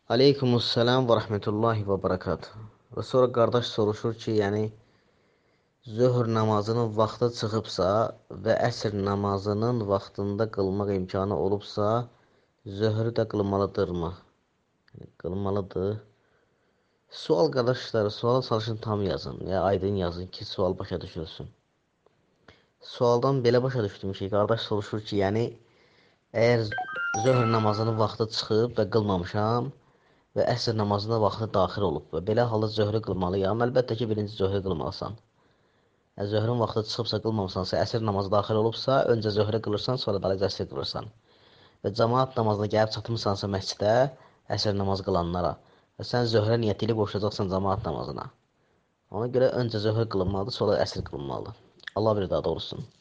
Aleykumussalam və rəhmətullahi və barakatuh. Və sonra qardaş soruşur ki, yəni zöhr namazının vaxtı çıxıbsa və əsr namazının vaxtında qılmaq imkanı olubsa, zöhrü də qılmalıdırmı? Yəni, qılmalıdır. Sual qardaşlar, suala çalışın tam yazın, ya aydın yazın ki, sual başa düşülsün. Sualdan belə başa düşdüm ki, qardaş soruşur ki, yəni əgər zöhr namazının vaxtı çıxıb və qılmamışam, və əsr namazına vaxtı daxil olub və belə halda zöhrü qılmalıyam. Əlbəttə ki, birinci zöhrü qılmalısan. Zöhrün vaxtı çıxıbsa, qılmamısansa, əsr namazı daxil olubsa, öncə zöhrü qılırsan, sonra da əsr qılırsan. Və cəmaat namazına gəlib çatmısansa məscidə, əsr namaz qılanlara və sən zöhrə niyyəti ilə qoşulacaqsan cəmaat namazına. Ona görə öncə zöhr qılınmalıdır, sonra əsr qılınmalıdır. Allah bir daha doğrusun.